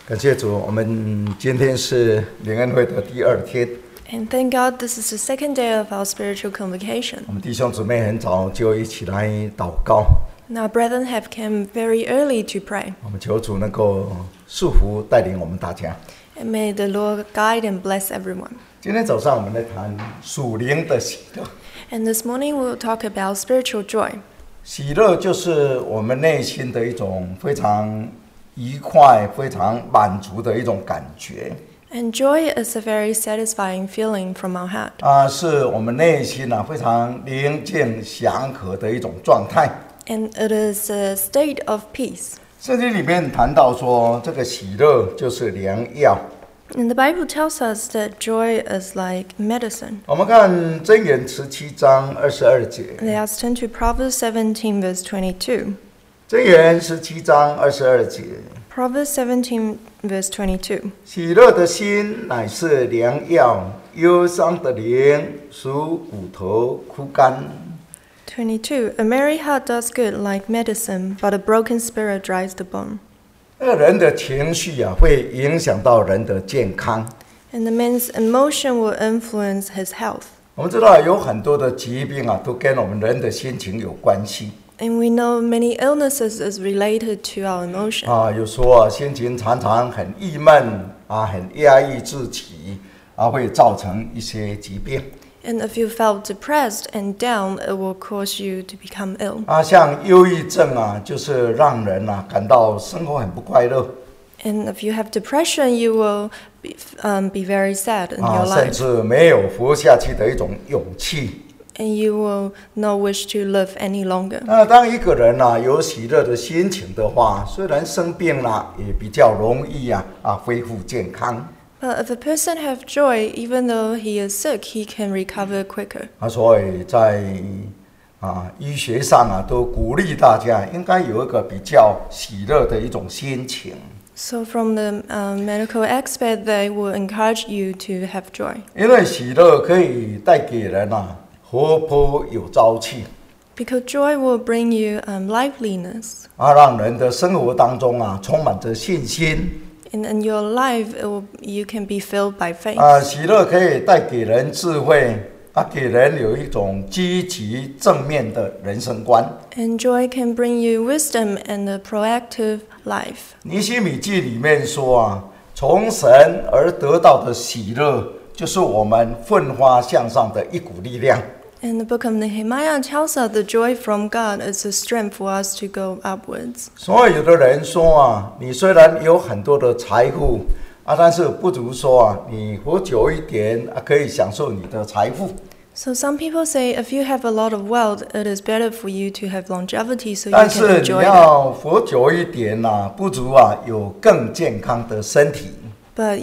感谢主，我们今天是灵恩会的第二天。 And thank God this is the second day of our spiritual convocation. 我们弟兄姊妹很早就一起来祷告。 Now, brethren have come very early to pray. 我们求主能够束缚带领我们大家。 And may the Lord guide and bless everyone. 今天早上我们来谈属灵的喜乐。 And this morning we will talk about spiritual joy. 喜乐就是我们内心的一种非常愉快、非常满足的一种感觉。 And joy is a very satisfying feeling from our heart. 是我们内心非常宁静祥和的一种状态。 And it is a state of peace. 圣经里面谈到说，这个喜乐就是良药。 And the Bible tells us that joy is like medicine. 我们看箴言17章22节。 Let us turn to Proverbs 17 verse 22. 箴言17章22节。 Proverbs 17 verse 22. 喜乐的心乃是良药，忧伤的灵使骨头枯干。 22. A merry heart does good like medicine, but a broken spirit dries the bone. 人的情绪会影响到人的健康。 And the man's emotion will influence his health. 我们知道有很多的疾病都跟我们人的心情有关系。 And we know many illnesses is related to our emotion. 有时候心情常常很郁闷很压抑自己会造成一些疾病。 And if you felt depressed and down, it will cause you to become ill. 像忧郁症就是让人感到生活很不快乐。 And if you have depression, you will be very sad in your 甚 life. 至没有活下去的一种勇气。 And you will not wish to live any longer. 当一个人有喜乐的心情的话，虽然生病也比较容易恢复健康。 But if a person have joy, even though he is sick, he can recover quicker. 所以在医学上都鼓励大家应该有一个比较喜乐的一种心情。 So from the medical expert, they will encourage you to have joy. 因为喜乐可以带给人活泼有朝气。 Because joy will bring you liveliness. 让人的生活当中充满着信心。 And in your life, you can be filled by faith. 喜乐可以带给人智慧给人有一种积极正面的人生观。 And joy can bring you wisdom and a proactive life. 尼希米记里面说从神而得到的喜乐，就是我们奋发向上的一股力量。 And the book of Nehemiah tells us the joy from God is a strength for us to go upwards. 所以有的人说你虽然有很多的财富但是不如说你活久一点可以享受你的财富。 So some people say if you have a lot of wealth, it is better for you to have longevity so you 但 can 是 enjoy 你 it. 要活久一点不如有更健康的身体。 But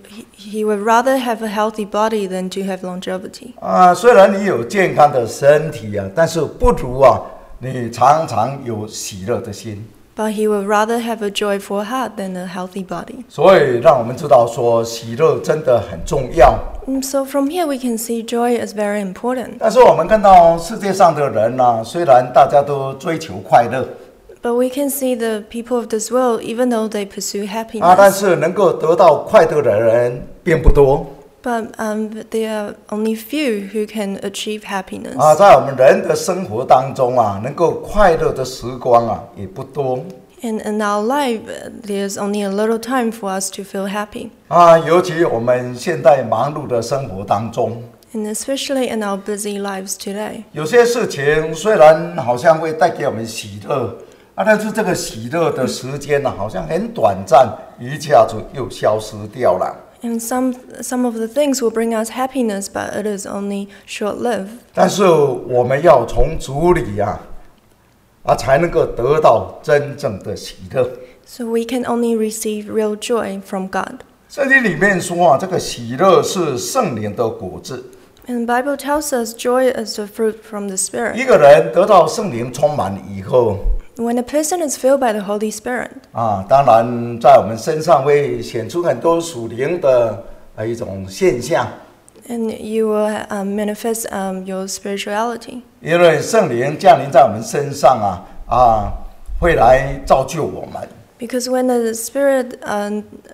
he would rather have a healthy body than to have longevity. 虽然你有健康的身体但是不如你常常有喜乐的心。 But he would rather have a joyful heart than a healthy body. 所以让我们知道说喜乐真的很重要。 So from here we can see joy is very important. 但是我们看到世界上的人虽然大家都追求快乐。 But we can see the people of this world, even though they pursue 但 happiness, 是能够得到快乐的人并不多。 but there are only few who can achieve happiness. 在我们人的生活当中能够快乐的时光也不多。 And in our life, there's only a little time for us to feel happy. 尤其我们现在忙碌的生活当中， And especially in our busy lives today. 有些事情虽然好像会带给我们喜乐但是这个喜乐的时间好像很短暂，一下子又消失掉了。 And some of the things will bring us happiness, but it is only short-lived. 但是我们要从主里才能够得到真正的喜乐。 So we can only receive real joy from God. 圣经里面说这个喜乐是圣灵的果子。 And the Bible tells us joy is the fruit from the 一 Spirit. 个人得到圣灵充满以后 When a person is filled by the Holy Spirit, 当然在我们身上会显出很多属灵的一种现象。 and you will manifest your spirituality. 因为圣灵降临在我们身上会来造就我们。 Because when the Spirit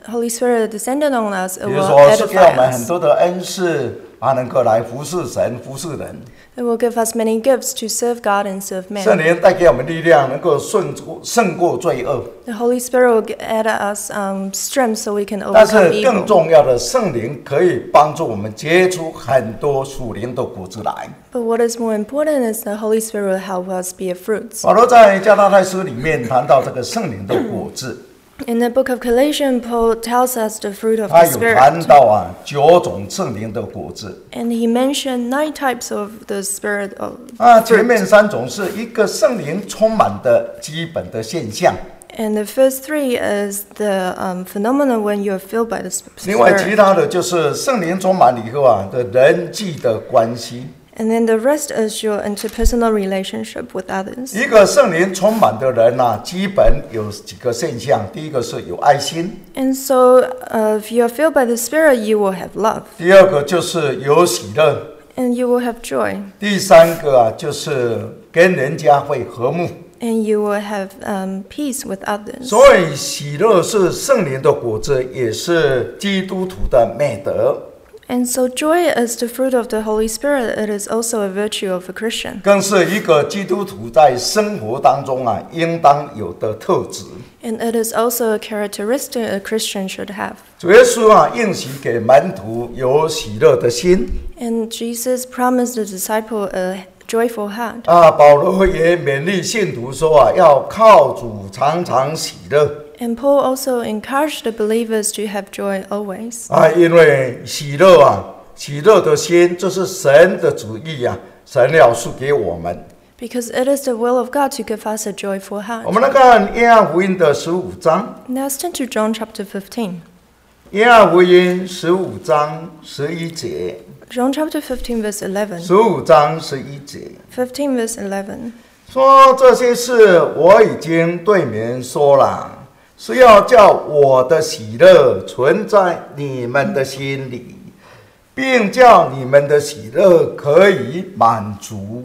Holy Spirit descended on us, it 比如 will 说是给我 edify 们很 us. 多的恩赐，能够来服侍神、服侍人。 It will give us many gifts to serve God and serve 圣 men. 灵带给我们力量，能够胜过罪恶。 The Holy Spirit will add us strength so we can 但 overcome 是更 evil. 重要的，圣灵可以帮助我们结出很多属灵的果子来。 But what is more important is the Holy Spirit will help us bear fruits. 保罗在加拉太书里面谈到这个圣灵的果子， In the book of Galatians, Paul tells us the fruit of 他 the 有谈 Spirit. 到9种圣灵的果子。 And he mentioned 9 types of the Spirit of 前面 fruit. 3种是一个圣灵充满的基本的现象， And the first 3 is the phenomenon when you are filled by the 另外其 Spirit. 他的就是圣灵充满以后的人际的关系。 And then the rest is your interpersonal relationship with others. 一个圣灵充满的人基本有几个现象，第一个是有爱心， And so, if you are filled by the Spirit, you will have love. 第二个就是有喜乐， And you will have joy. 第三个就是跟人家会和睦。 And you will have peace with others. 所以喜乐是圣灵的果子，也是基督徒的美德， And so joy is the fruit of the Holy Spirit. It is also a virtue of a Christian. 更是一个基督徒在生活当中应当有的特质。 And it is also a characteristic a Christian should have. 主耶稣应许给门徒有喜乐的心 And Jesus promised the disciple a joyful heart. 保罗也勉励信徒说要靠主常常喜乐 And Paul also encouraged the believers to have joy always. 因为喜乐的心这是神的旨意神要赐给我们。 Because it is the will of God to give us a joyful 我 heart. 们来看约翰福音的15章， Now let's turn to John chapter 15. 约翰福音15章11节。 John chapter 15 verse 11. 15章11节 15 verse 11. 说这些事我已经对你们说了，是要叫我的喜乐存在你们的心里，并叫你们的喜乐可以满足。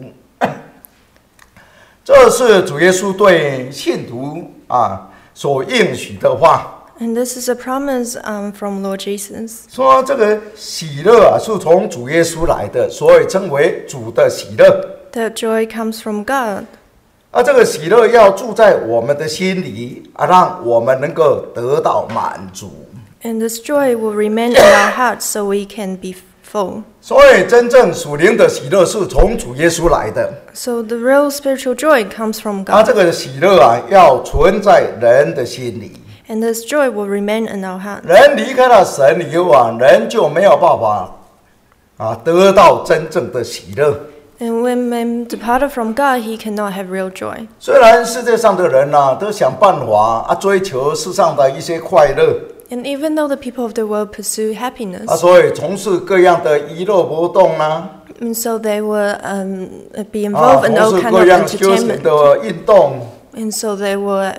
这是主耶稣对信徒所应许的话。 And this is a promise from Lord Jesus. 说这个喜乐是从主耶稣来的，所以称为主的喜乐。 That joy comes from God. 这个喜乐要住在我们的心里让我们能够得到满足。 And this joy will remain in our hearts so we can be full. 所以真正属灵的喜乐是从主耶稣来的。 So the real spiritual joy comes from 这 God. 个喜乐要存在人的心里。 And this joy will remain in our hearts. 人离开了神以后人就没有办法得到真正的喜乐。 And when man departed from God, he cannot have real joy. 虽然世界上的人都想办法追求世上的一些快乐， And even though the people of the world pursue happiness, 所以从事各样的娱乐活动 and so they will be involved in 从 all 事 kind 各 of 样休闲 entertainment. 的运动 And so they will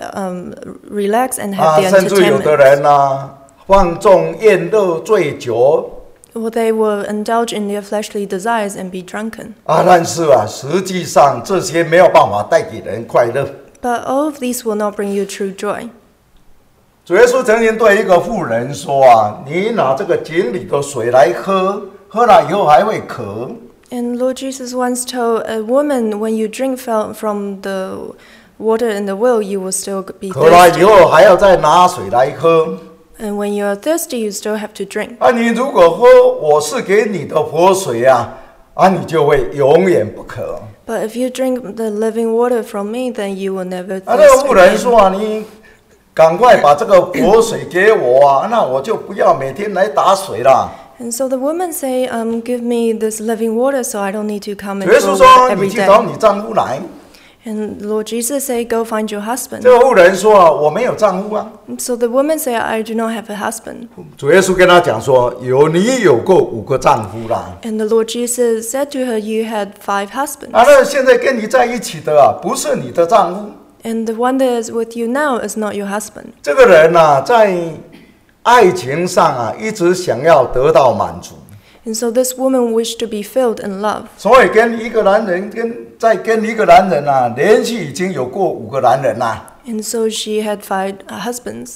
relax and have the 甚至有的 entertainment. 人放纵宴乐醉酒 Or they will indulge in their fleshly desires and be drunken. 但是实际上这些没有办法带给人快乐。 But all of these will not bring you true joy. 主耶稣曾经对一个妇人说你拿这个井里的水来喝，喝了以后还会渴。 And Lord Jesus once told a woman, when you drink from the water in the well, you will still be 渴了以 thirsty. 后还要再拿水来喝。 And when you are thirsty, you still have to drink. 你如果喝我是给你的活水你就会永远不渴。 But if you drink the living water from me, then you will never 那个 thirst 妇人 again. 说你赶快把这个活水给我那我就不要每天来打水了。 And so the woman say, give me this living water so I don't need to come 主 and 耶稣 draw 说 water 你 every 去找 day. 你丈夫来。 And Lord Jesus say, go find your husband. 这个妇人说我没有丈夫 And so the woman say, I do not have a husband. 主耶稣跟他讲说你有过5个丈夫啦。 And the Lord Jesus said to her, you had 5 husbands. 那现在跟你在一起的不是你的丈夫。 And the one that is with you now is not your husband. 这个人在爱情上一直想要得到满足。 And so this woman wished to be filled in love. 所以跟一个男人再跟一个男人连续已经有过5个男人啦。 And so she had 5 husbands.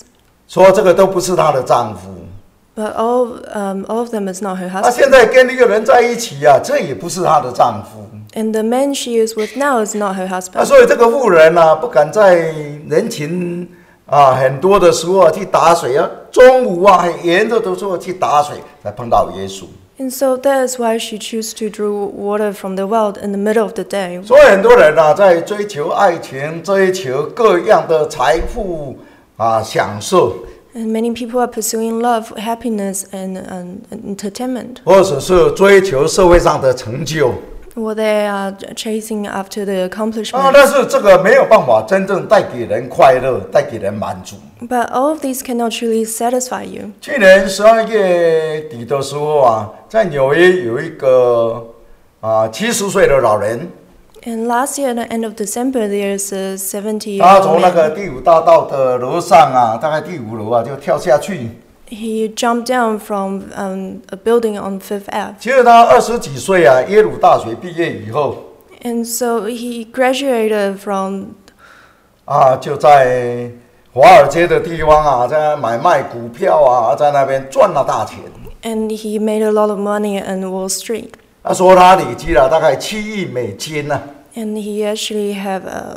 说这个都不是她的丈夫。 But all of them is not her 她 husband. 现在跟一个人在一起啊，这也不是她的丈夫。 And the man she is with now is not her 那 husband. 所以这个妇人啊，不敢在人群很多的时候啊去打水啊，中午啊很炎热的时候去打水，才碰到耶稣。 And so that is why she chose to draw water from the well in the middle of the day. 所以很多人啊，在追求爱情，追求各样的财富享受， And many people are pursuing love, happiness, and entertainment. 或者是追求社会上的成就。 Or they are chasing after the 但 accomplishments. 是这个没有办法真正带给人快乐，带给人满足。 But all of these cannot truly satisfy you. 去年12月底的时候啊，在纽约有一个70岁的老人， And last year, at the end of December, there's a 70-year-old 他从那个 man. 第5大道的楼上啊，大概第5楼啊，就跳下去。 He jumped down from a building on Fifth Ave. 其实他20几岁啊，耶鲁大学毕业以后 And so he graduated from 就在华尔街的地方啊，在买卖股票啊，在那边赚了大钱。 and he made a lot of money on Wall Street. 他说他累积了大概7亿美金呢。 And he actually have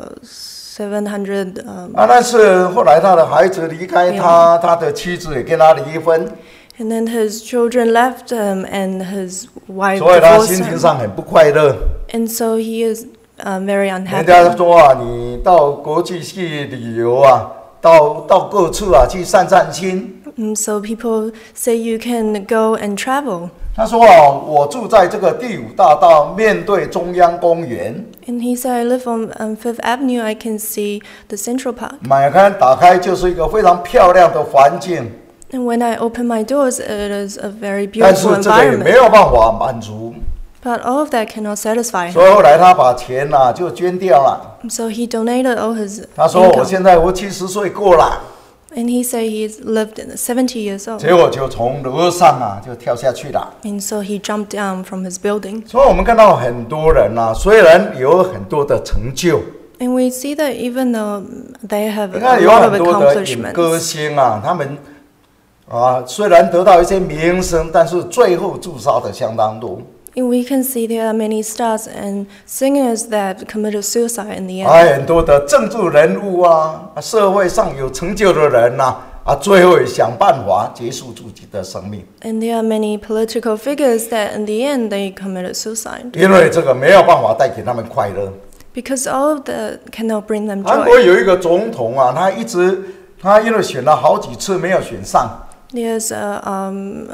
700. 但是后来他的孩子离开他，他的妻子也跟他离婚， And then his children left him, and his wife 所以他 divorced 心情 him. 上很不快乐。 And so he is very 人 unhappy. 家说啊，你到国际去旅游啊，到各处啊去散散心。 And so people say you can go and travel. 他说啊，我住在这个第5大道，面对中央公园。 And he said, I live on Fifth Avenue. I can see the Central Park. 打开就是一个非常漂亮的环境， And when I open my doors, it is a very 但是 beautiful 这个也没 environment. 有办法满足， But all of that cannot satisfy 所 him. 以后来他把钱就捐掉了。 So he donated all his 他说：“我 income. 现在70岁过了。” And he said he's lived 70 years old. 结果就从楼上就跳下去了。 And so he jumped down from his building. 所以我们看到很多人虽然有很多的成就， And we see that even though they have 你看 a 有 lot of 很多的影歌 accomplishments, 星他们虽然得到一些名声，但是最后自杀的相当多。 and we can see there are many stars and singers that committed suicide in the end. 还很多的政治人物社会上有成就的人最后也想办法结束自己的生命， And there are many political figures that in the end they committed suicide. 因为这个没有办法带给他们快乐。 Because all of that cannot bring them 韩国 joy. 有一个总统他因为选了好几次没有选上， There's a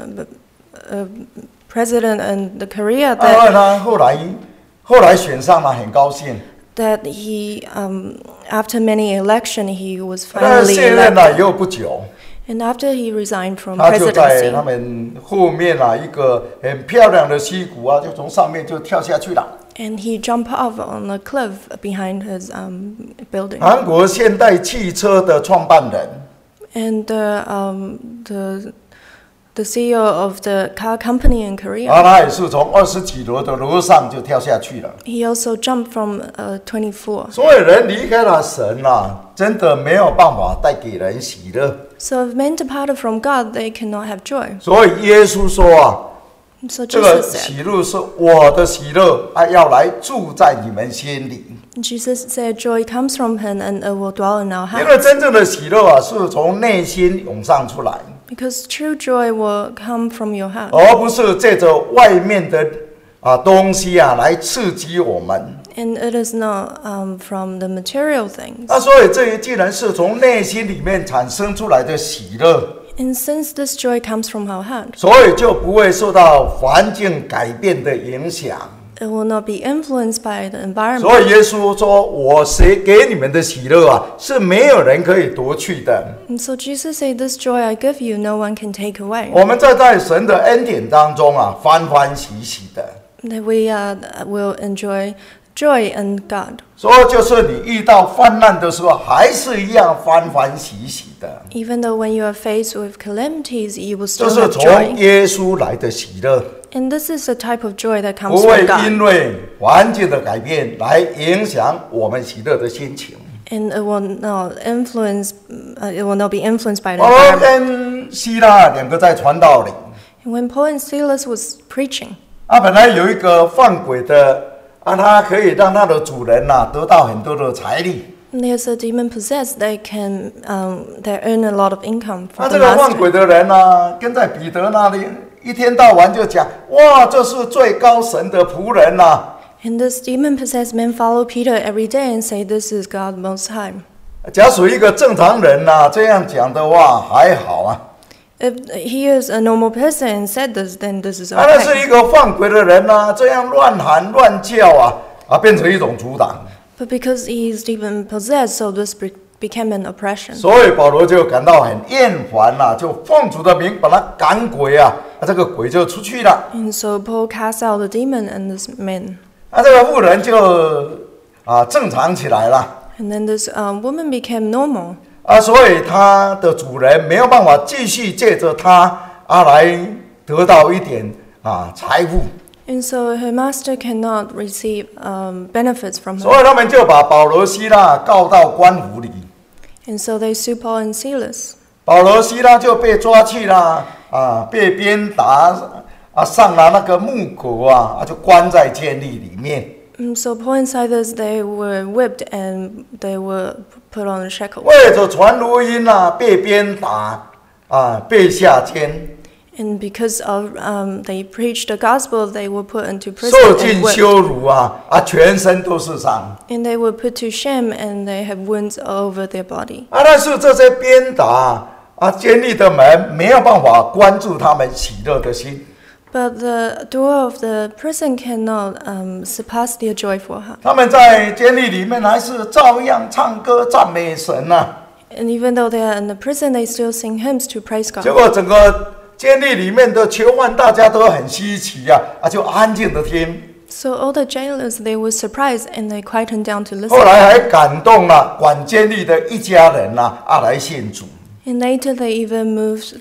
president in the Korea 他后来选上了，很高兴。 that he after many election he was 但 finally 卸任了 elected. 以后不久， And after he resigned from 他就在 presidency, 他们后面一个很漂亮的溪谷就从上面就跳下去了。 and he jumped off on a cliff behind his building. 韩国现代汽车的创办人， And the CEO of the car company in Korea, 他也是从20几楼的楼上就跳下去了。 he also jumped from 24. 所以人离开了神真的没有办法带给人喜乐。 So if men departed from God, they cannot have joy. 所以耶稣说 So 这个 Jesus said, 喜乐是我的喜乐，要来住在你们心里。 Jesus said, joy comes from him and it will dwell in our 因为 hearts. 真正的喜乐是从内心涌上出来， Because true joy will come from your heart. 而不是借着外面的东西来刺激我们。 And it is not from the material things. 所以这既然是从内心里面产生出来的喜乐， And since this joy comes from our heart, 所以就不会受到环境改变的影响。 it will not be influenced by the 所 environment. 以耶稣说：“我给你们的喜乐是没有人可以夺去的。” And so Jesus said, this joy I give you, no one can take away. 我们在神的恩典当中欢欢喜喜的。 That we will enjoy joy in God. 所以就是你遇到患难的时候，还是一样欢欢喜喜的。 Even though when you are faced with calamities, you will 这 still 是 have 从 joy. 耶稣来的喜乐， And this is the type of joy that 不 comes 会 from 因 God. 为环境的改变来影响我们喜乐的心情。 And it will not be influenced by the 保罗 environment. 跟希拉两个在传道里， And when Paul and Silas was preaching, 本来有一个犯鬼的他可以让他的主人得到很多的财力。 there's a demon possessed, they earn a lot of income 这 from the 个犯 master. 鬼的人跟在彼得那里一天到晚就讲，哇，这是最高神的仆人 And this demon-possessed man follow Peter every day and say, "This is God Most High." 假属一个正常人这样讲的话还好 If he is a normal person and said this, then this is 那是 okay. 一个犯鬼的人这样乱喊乱叫变成一种阻挡。 But because he is demon-possessed, so this became an oppression. 所以保罗就感到很厌烦就奉主的名把他赶鬼这个鬼就出去了。 And so Paul cast out the demon and this man. 这个妇人就正常起来了。 And then this woman became normal. 所以他的主人没有办法继续借着他来得到一点财富。 And so her master cannot receive benefits from 所以 her. 他们就把保罗希拉告到官府里。 And so they sue Paul and Silas. 保罗希拉就被抓去了被鞭打上了那个木狗就关在监狱里面。 So Paul and Silas, they were whipped and they were put on shackles. 为着传福音被鞭打被下监， And because of they preached the gospel, they were put into prison 受 and 尽 whipped. 羞辱全身都是伤。 And they were put to shame and they have wounds all over their body. 但是这些鞭打监狱的门没有办法关注他们喜乐的心。 But the door of the prison cannot surpass their joy for her. 他们在监狱里面还是照样唱歌赞美神 And even though they are in the prison, they still sing hymns to praise 结 God. 果整个监狱里面的囚犯大家都很稀奇就安静的听。 So all the jailers, they were surprised and they quietened down to 后 listen. 来还感动了管监狱的一家人来信主。 And later they even moved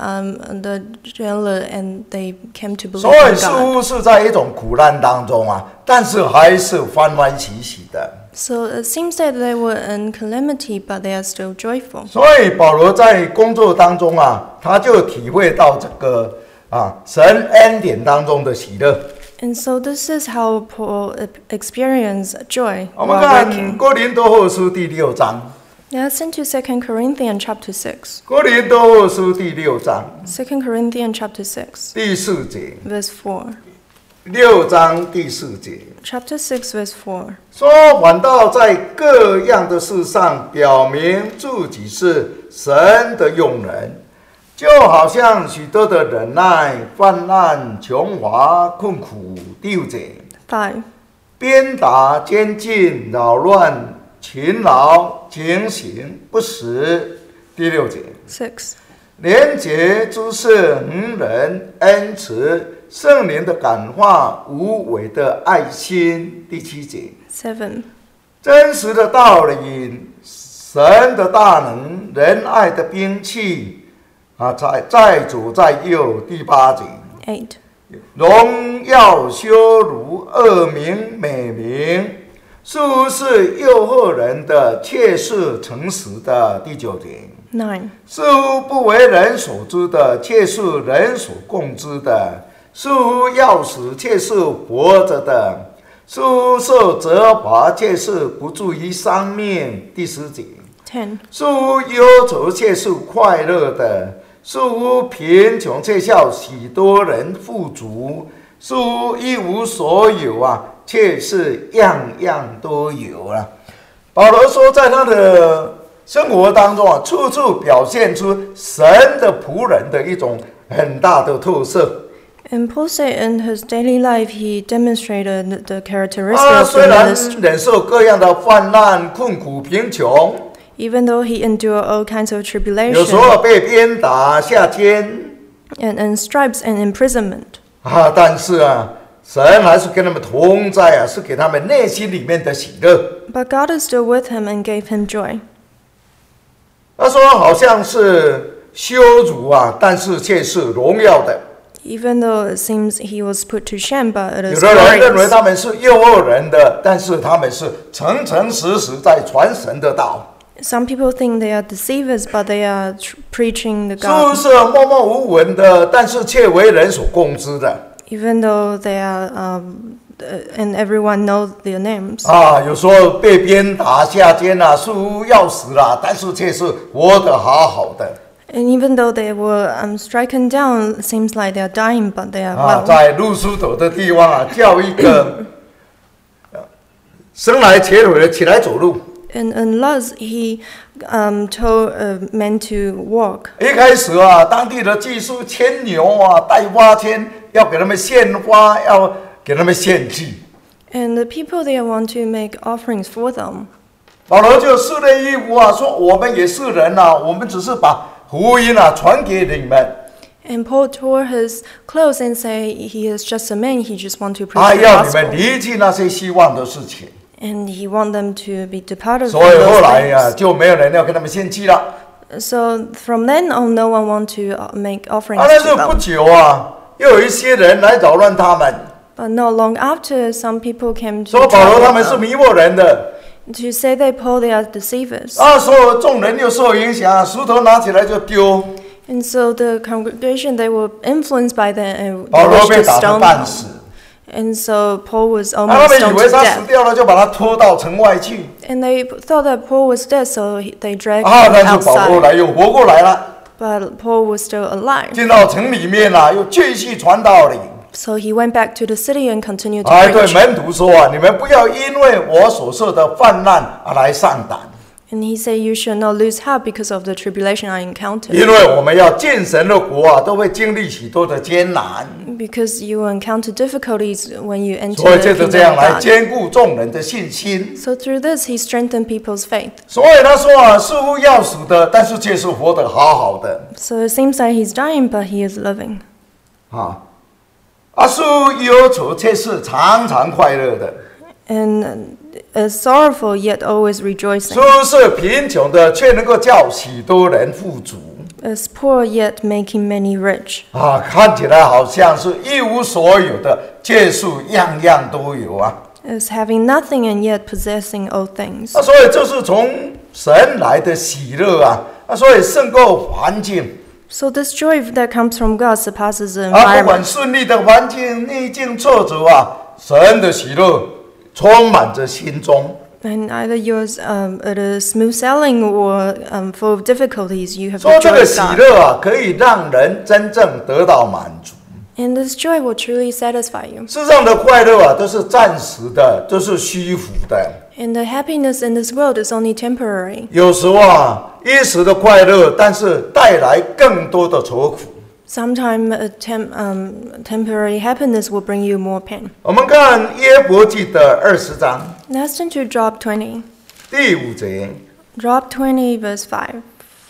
the jailer and they came to believe 所以 in 似 God. 乎是在一种苦难当中但是还是欢欢喜喜的。 So it seems that they were in calamity, but they are still joyful. 所以保罗在工作当中他就体会到这个神恩典当中的喜乐。 And so this is how Paul experienced joy 我们 while 看 working. 哥林多后书第6章， Now sent to 2 Corinthians chapter 6. 哥林多后书第6章 2 Corinthians chapter 6, 第4节 verse 4. ，6章第4节 Chapter 6, verse 4. 说，反倒在各样的事上表明自己是神的用人，就好像许多的忍耐、患难、穷乏、困苦。第5节， 5. 鞭打、监禁、扰乱、勤劳、警醒、不时。第6节， 6. 廉洁、知识、恒忍、恩慈、圣灵的感化、无伪的爱心。第7节， 7. 真实的道理、神的大能、仁爱的兵器在左在右。第8节， 8. 荣耀、羞辱、恶名、美名，似乎是诱惑人的，却是诚实的。第9节， 9. 似乎不为人所知的，却是人所共知的；似乎要死，却是活着的；似乎受责罚，却是不至于丧命。第10节， 10. 似乎忧愁，却是快乐的；似乎贫穷，却叫许多人富足；似乎一无所有却是样样都有保罗说，在他的生活当中处处表现出神的仆人的一种很大的特色。 And Paul said in his daily life, he demonstrated the characteristics of 虽 the 然 ministry. 忍受各样的患难、困苦、贫穷， Even though he endured all kinds of 有时 tribulation 候被鞭打、下监 and stripes and imprisonment. 但是神还是跟他们同在是给他们内心里面的喜乐。 But God is still with him and gave him joy. 他说好像是羞辱但是却是荣耀的。 Even though it seems he was put to shame, but it 有 is 的人认为 glorious. 他们是诱惑人的，但是他们是诚诚实实在传神的道。 Some people think they are deceivers, but they are preaching the 是 God. 是默默无闻的，但是却为人所共知的。 Even though they are, and everyone knows their names. 有时候被鞭打下监啊，似乎要死了，但是却是活得好好的。 And even though they were stricken down, it seems like they are dying, but they are well. 在路苏斗的地方啊，叫一个生来瘸腿的起来走路。 And in Luz, he told men to walk. 一开始啊，当地的技术牵牛啊，带花牵，要给他们献花，要给他们献祭。 And the people there want to make offerings for them. 保罗就撕了衣服啊，说我们也是人啊，我们只是把福音啊传给你们。 And Paul tore his clothes and say he is just a man. He just want to preach the 要你们 gospel. 离弃那些希望的事情。 And he want them to be departed 所 from 以后 those 来呀、 things. 就没有人要跟他们献祭了。 So from then on, no one want to make offerings 但是 to 不 them. 久啊，又有一些人来扰乱他们， But not long after, some people came to 说保罗他 trouble 们是 them, 迷惑人的。 to say that Paul they are deceivers. 所有众人又受影响，石头拿起来就丢。 And so the congregation, they were influenced by that and 保 they 罗 wished 被 to 打得 stone 半 him. 死， And so Paul was 他 almost 们以 stoned 为 to 他死 death. 掉了，就把他拖到城外去。 And they thought that Paul was dead, so they dragged 但 him 是保罗 outside. 来又活过来了， But Paul was still alive. 进到城里面啊，又继续传道理。 So he went back to the city and continued to 对 preach. 门徒说啊，你们不要因为我所受的患难而来上胆。 And he said, you should not lose heart because of the tribulation I 因 encountered. 为我们要见神的国啊，都会经历许多的艰难， Because you will encounter difficulties when you enter 所以 the 借着 kingdom 这样 of 来 God. 兼顾众人的信心。 So through this, he strengthened people's faith. 所以他说啊，似乎要死的，但是却是活得好好的 So it seems like he's dying, but he is living. 似乎忧愁，却是常常快乐的。 And is sorrowful, yet always rejoicing. 似乎是贫穷的，却能够叫许多人富足。 Is poor, yet making many rich. 看起来好像是一无所有的，借数样样都有啊。 Is having nothing and yet possessing all things. 所以这是从神来的喜乐啊。所以胜过环境。 So this joy that comes from God surpasses the 不管 environment. 顺利的环境、逆境、挫折啊，神的喜乐充满着心中。 And either yours it is smooth sailing or full of difficulties, you have 说 the 这 joy 个 of 喜 God. 乐啊，可以让人真正得到满足。 And this joy will truly satisfy you. 世上的快乐啊，都是暂时的，都是虚浮的。 And the happiness in this world is only temporary. 有时候啊，一时的快乐，但是带来更多的愁苦。 Sometimes temporary happiness will bring you more pain. 我们看约伯记的20章 Let's turn to Job 20. 第5节。 Job 20, verse 5.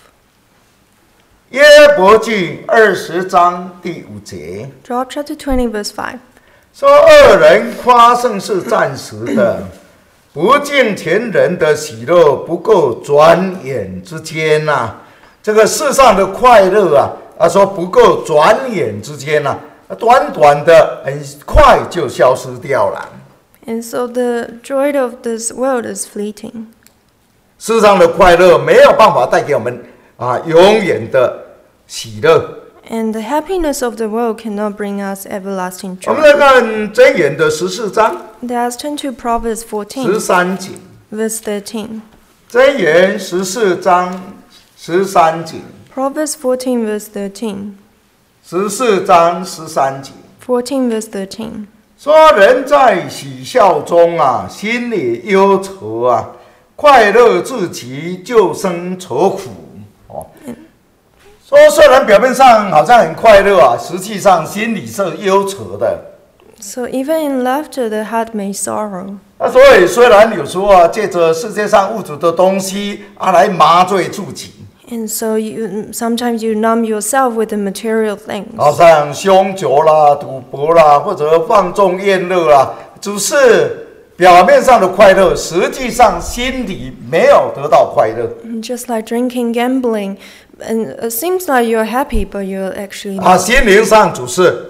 约伯记20章第5节 Job chapter 20, verse 5. 说：恶人夸胜是暂时的，不敬虔人的喜乐不够转眼之间呐、这个世上的快乐啊，他说不够转眼之间呐、短短的很快就消失掉了。 And so the joy of this world is fleeting. 世上的快乐没有办法带给我们永远的喜乐。 And the happiness of the world cannot bring us everlasting 我们 joy. 来看箴言的14章 Let's turn to Proverbs 14, 13节。 verse 13. 箴言14章13节。 Proverbs 14, verse 13. 14章13节。 14, verse 13. 说人在喜笑中啊，心里忧愁啊，快乐至极就生愁苦。说虽然表面上好像很快乐啊，实际上心里是忧愁的。 So even in laughter, the heart may sorrow. 所以虽然有时候啊，借着世界上物质的东西来麻醉自己， And so sometimes you numb yourself with the material things. 好像凶酒啦、赌博啦，或者放纵宴乐啦，只是表面上的快乐，实际上心里没有得到快乐。 Just like drinking, gambling, and it seems like you're happy, but you're actually not. 心灵上只是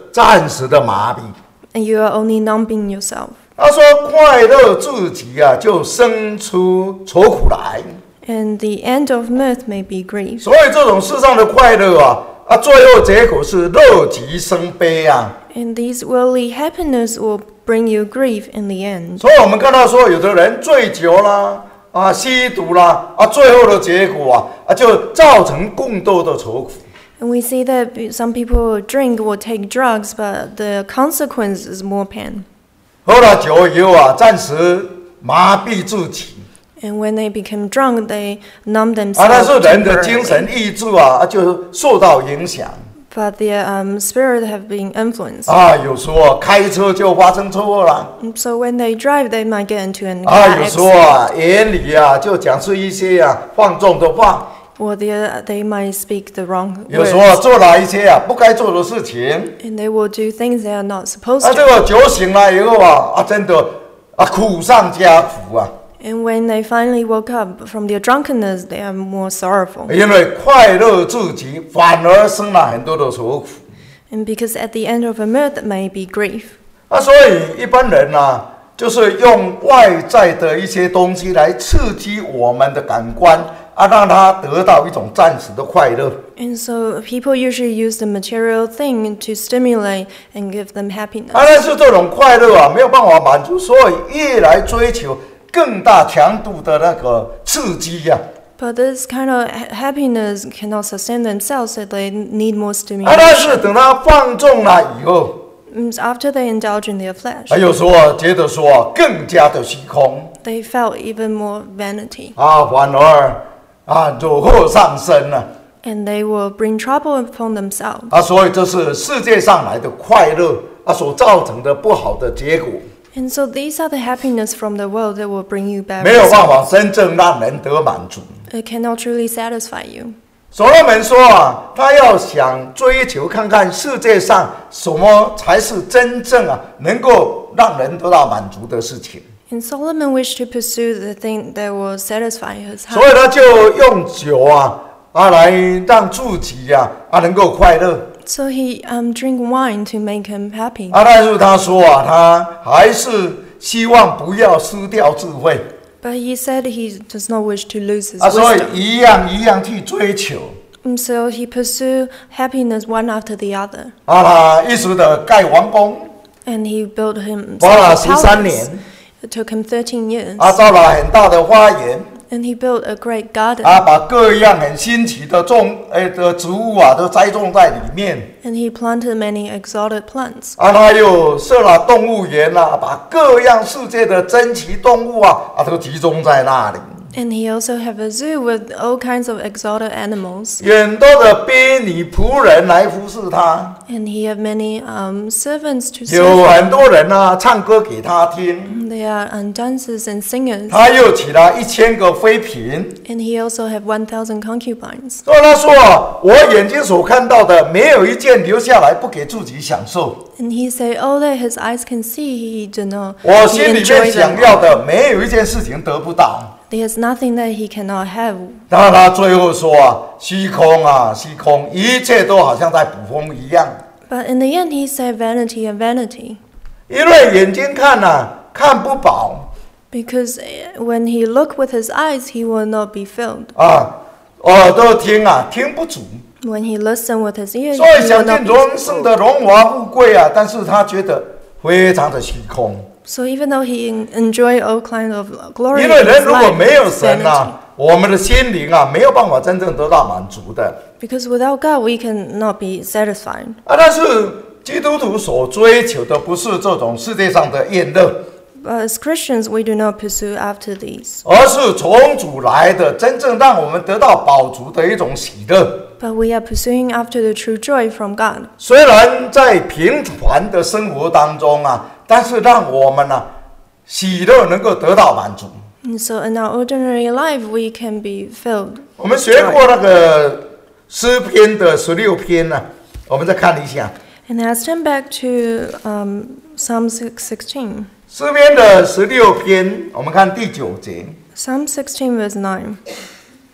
暂时的麻痹。 and you are only numbing yourself. 他说快乐至极啊，就生出愁苦来。 And the end of mirth may be grief. 所以这种世上的快乐啊，最后结果是乐极生悲啊。 And these worldly happiness will bring you grief in the end. 所以我们看到说，有的人醉酒啦，吸毒啦，最后的结果就造成更多的愁苦。 And we see that some people drink or take drugs, but the consequence is more pain. 喝了酒以后暂时麻痹自己。 And when they become drunk, they numb 但 themselves 是人的精 temporarily. 神意志就受到影响。 But their spirit have been influenced. 有时候开车就发生车祸啦。 So when they drive, they might get into an 有时候 accident. 言语就讲出一些放纵的话。 Or they might speak the wrong 有时 words. 候做了一些不该做的事情。 And they will do things they are not supposed 这 to. 个酒醒了以后真的苦上加苦啊。 And when they finally woke up from their drunkenness, they are more sorrowful. 因为快乐至极，反而生了很多的愁苦。 And because at the end of a mirth may be grief. 所以一般人就是用外在的一些东西来刺激我们的感官让他得到一种暂时的快乐。 And so people usually use the material thing to stimulate and give them happiness. 但是这种快乐没有办法满足，所以越来追求更大强度的那个刺激呀。 But this kind of happiness cannot sustain themselves, so they need more 但是 stimulation. 等他放纵了以后， After they indulge in their flesh, 有时候觉得说更加的虚空 they felt even more vanity. 反而惹祸上身了。 And they will bring trouble upon themselves. 所以这是世界上来的快乐所造成的不好的结果。 And so these are the happiness from the world that will bring you bad 没有办 results. 法真正让人得满足。 It cannot truly satisfy you. 所罗门说他要想追求看看世界上什么才是真正能够让人得到满足的事情。 And Solomon wished to pursue the thing that will satisfy his 所以 heart. 他就用酒来让自己能够快乐。 So he drink wine to make him happy. 但是他说他还是希望不要失掉智慧。 But he said he does not wish to lose his 所以 wisdom. 一样一样去追求。 And so he pursued happiness one after the other. 他一直的盖王宫， And he built himself 花了 a 13 palace. 年， It took him 13 years. 造了很大的花园， And he built a great garden. 把各样很新奇的植物都栽种在里面。 And he planted many exotic plants. 他又设了动物园把各样世界的珍奇动物都集中在那里。 And he also have a zoo with all kinds of exotic animals. 很多的婢女仆人来服侍他， And he have many servants to 有 serve 很多人唱歌给他听。 him. They are dancers and singers. 他又娶了1000个妃嫔。 And he also have 1,000 concubines. 所以他说我眼睛所看到的，没有一件留下来不给自己享受。 And he said, all that his eyes can see, he do not 我 he 心里面 enjoy 想 them. 要的，没有一件事情得不到。 There's nothing that he cannot have. 然后他最后说虚空虚空，一切都好像在捕风一样。 But in the end, he said vanity and vanity. 因为眼睛看看不饱 Because when he look with his eyes, he will not be filled. 耳朵听听不足。 When he listen with his ears, 所以 he will 想 not 见 be 人生 filled. 的荣华富贵但是他觉得非常的虚空。 So even though he enjoy all kinds of glory 因 in 为人 his 如果 life, 没有 it's 神 vanity. 我们的心灵没有办法真正得到满足的。 Because without God, we cannot be satisfied. 但是基督徒所追求的不是这种世界上的宴乐， But as Christians, we do not pursue after these. 而是从主来的，真正让我们得到饱足的一种喜乐。 But we are pursuing after the true joy from God. 虽然在平凡的生活当中但是让我们喜乐能够得到满足。 And so in our ordinary life, we can be filled. 我们学过那个诗篇的16篇我们再看一下 And let's turn back to Psalm 16. 诗篇的16篇，我们看第9节。 Psalm 16 verse 9.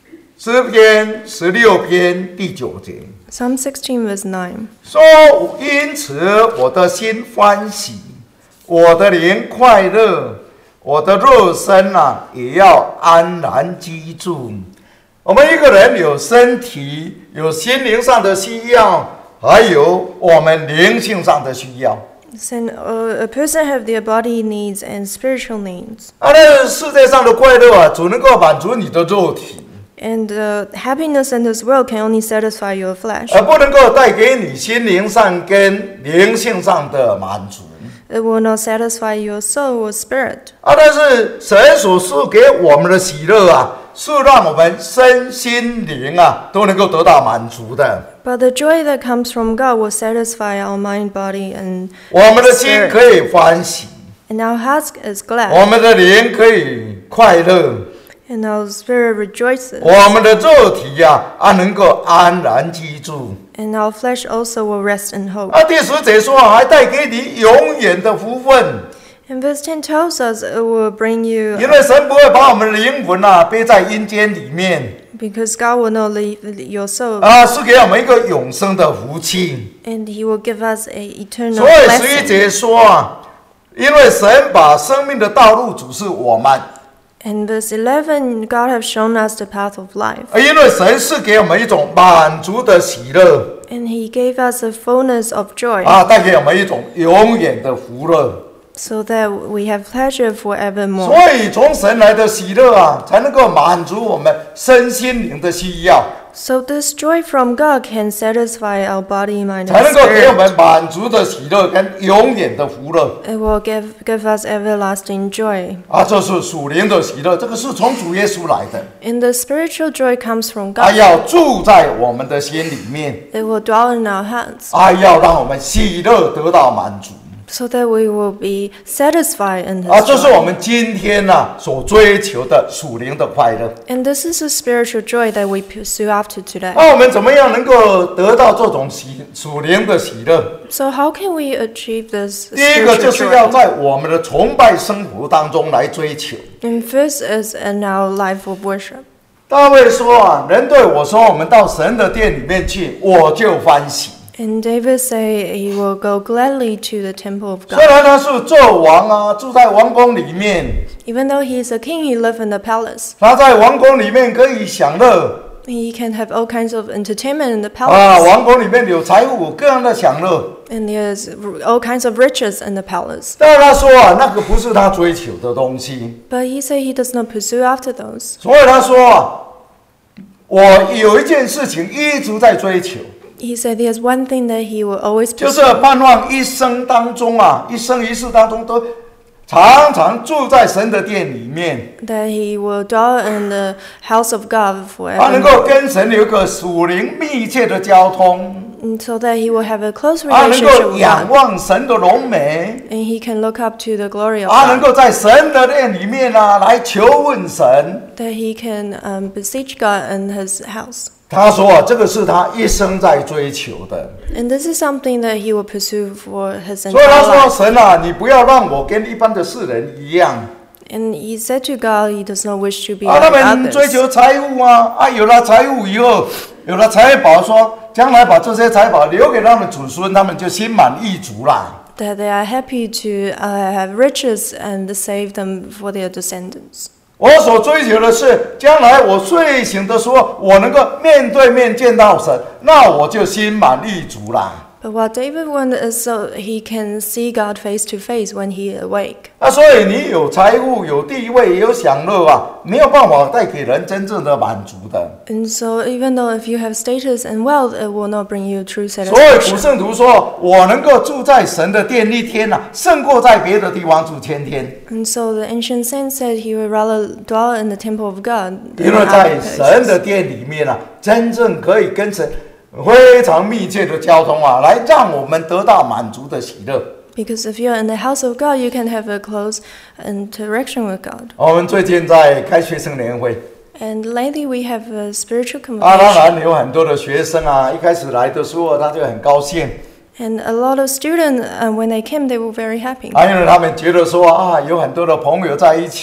诗篇16篇第9节 Psalm 16, verse 9. 说：因此我的心欢喜，我的灵快乐，我的肉身也要安然居住。我们一个人有身体，有心灵上的需要，还有我们灵性上的需要。 Then a person have their body needs and spiritual needs. 那世界上的快乐只能够满足你的肉体， And happiness in this world can only satisfy your flesh. 而不能够带给你心灵上跟灵性上的满足。 It will not satisfy your soul or spirit. 但是神所赐给我们的喜乐是让我们身心灵都能够得到满足的。 But the joy that comes from God will satisfy our mind, body, and 我们的心 spirit. 可以欢喜， And our heart is 我 glad, 们的灵可以快乐， and our spirit rejoices, 我们的肉体能够安然居住。 and our flesh also will rest in hope. 第10节说还带给你永远的福分， And verse 10 tells us it will bring you, 因为神不会把我们的灵魂背在阴间里面， because God will not leave your soul, 是给我们一个永生的福气。 and He will give us a eternal 所以11 blessing. 节说因为神把生命的道路指示我们， And verse 11, God has shown us the path of life, 因为神是给我们一种满足的喜乐， and He gave us a fullness of joy, 带给我们一种永远的福乐。 so that we have pleasure forevermore. 所以从神来的喜乐才能够满足我们身心灵的需要， So this joy from God can satisfy our body, mind, 才 and 能够给我 spirit. 们满足的喜乐跟永远的福乐。 It will give us everlasting joy. 这是属灵的喜乐，这个是从主耶稣来的， And the spiritual joy comes from 他 God. 要住在我们的心里面， It will dwell in our hearts, 要让我们喜乐得到满足。 so that we will be satisfied in 这 His 是我 joy. 们今天所追求的属灵的快乐。 And this is a spiritual joy that we pursue after today. 我们怎么样能够得到这种属灵的喜乐？ So how can we achieve this 第一个就 spiritual 是要 joy? 在我们的崇拜生活当中来追求。 And first is in our life of worship. 大卫说人对我说，我们到神的殿里面去，我就欢喜。 And David say he will go gladly to the temple of 虽 God. 然他是做王住在王宫里面， Even though he is a king, he lives in the palace. 他在王宫里面可以享乐 He can have all kinds of entertainment in the palace. 王宫里面有财物，各样的享乐。 And there's all kinds of riches in the palace. 但是他说那个不是他追求的东西， But he said he does not pursue after those. 所以他说我有一件事情一直在追求， He said there's one thing that he will always 就是 pursue. 盼望一生当中一生一世当中都常常住在神的殿里面， That he will dwell in the house of God 他能够 forever. 跟神有一个属灵密切的交通， So that he will have a close 他能 relationship 够 with 仰 God. 望神的荣美， And he can look up to the glory of 他能 God. 够在神的殿里面来求问神。 That he can beseech God in his house. 他说这个是他一生在追求的， And this is something that he will pursue for his 所以他 entire 说 life. 神你不要让我跟一般的世人一样。 And he said to God he does not wish to be 他 like 们追 others. 求财物有了财物以后，有了财宝，说将来把这些财宝留给他们祖孙，他们就心满意足啦。 That they are happy to have riches and save them for their descendants. 我所追求的是，将来我睡醒的时候，我能够面对面见到神，那我就心满意足啦。 But what David wanted is so he can see God face to face when he awake. 所以你有财物、有地位、有享乐没有办法带给人真正的满足的。 And so even though if you have status and wealth, it will not bring you true 所以古 satisfaction. 圣徒说，我能够住在神的殿一天胜过在别的地方住1000天。 And so the ancient saints said he would rather dwell in the temple of God 因 than 为 other 在神 places. 的殿里面真正可以跟神非常密切的交通来让我们得到满足的喜乐。 Because if you're in the house of God, you can have a close interaction with God. 我们最近在开学生年会 And lately we have a spiritual 当 conversation. 然有很多的学生一开始来的时候他就很高兴 And a lot of students, when they came, they were very happy. 因为他们觉得说有很多的朋友在一起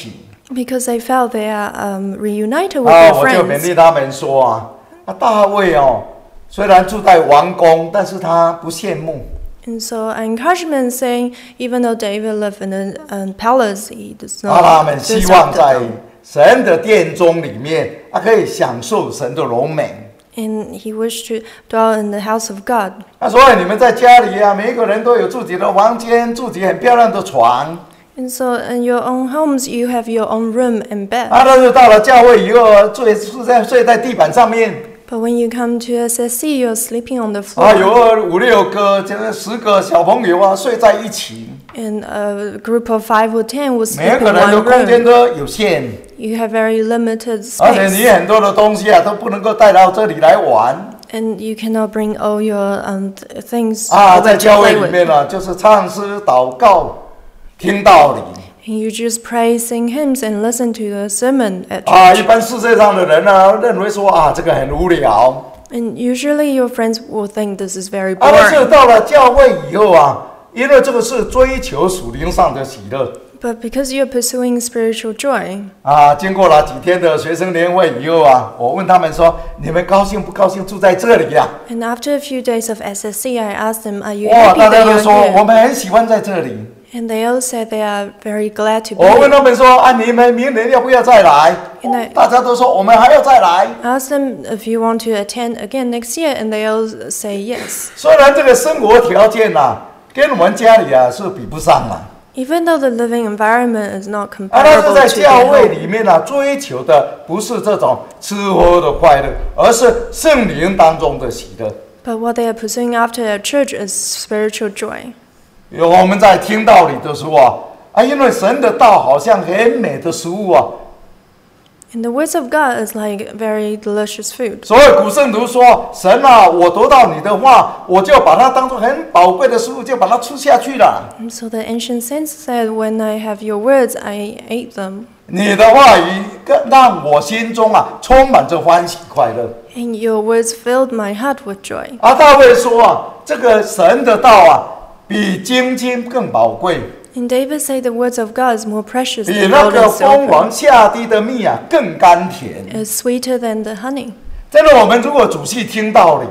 because they felt they are reunited with 啊， their 我就勉 friends. 励他们说啊，大卫哦，虽然住在王宫，但是他不羡慕。 And so I encouraged them saying, even though David lived in a palace, he does 他 not 们希 deserve 望 the 在 throne. 神的殿中里面，可以享受神的荣美。 And he wished to dwell in the house of God. 所以你们在家里啊，每一个人都有自己的房间，自己很漂亮的床。 And so in your own homes, you have your own room and bed. 但是到了教会以后，睡在地板上面。 But when you come to SSC, you're sleeping on the 有 floor. 5、6个、10个小朋友啊，睡在一起。 And a group of 5 or 10 will 每 sleep 个 in 人的 one 空间 room. 都有限， You have very limited 而且你 space. 很多的东西啊都不能够带到这里来玩。 And you cannot bring all your things 在 over to 教会 play 里面 with. 呢，就是唱诗、祷告、听道理。 And you just pray, sing hymns, and listen to the sermon at 一 church. 般世界上的人呢，认为说这个很无聊。 And usually your friends will think this is very 但是 boring. 到了教会以后啊，因为这个是追求属灵上的喜乐。 But because you're pursuing spiritual joy, 经过了几天的学生年会以后啊，我问他们说：“你们高兴不高兴住在这里呀、 and after a few days of SSC, I asked them, "Are you 哇， happy 大家 that 都 you're 说我 here?" 们很喜欢在这里。 And they all said they are very glad to be 我问 here. 他们说：“你们明年要不要再来？” And I 大家都说我们还要再来。 asked them if you want to attend again next year, and they all say yes. 虽然这个生活条件跟我们家里是比不上嘛。 Even though the living environment is not 但是 comparable 在 to 教 their 会 home, 里面追求的不是这种吃喝的快乐，而是圣灵当中的喜乐。 but what they are pursuing after at church is spiritual joy. 我们在听道理的时候因为神的道好像很美的食物 And the words of God is like very delicious food. 所以古圣徒说：“神我得到你的话，我就把它当作很宝贵的食物，就把它吃下去了。 And so the ancient saints said, "When I have your words, I ate them." 你的话语让我心中充满着欢喜快乐。” And your words filled my heart with joy. 大卫说这个神的道比金金更宝贵。 And David said the words of God is more precious 比 than 那 gold 个 and 蜂 silver. 王下滴的蜜更甘甜。 Is sweeter than the honey. 真的，我们如果仔细听道理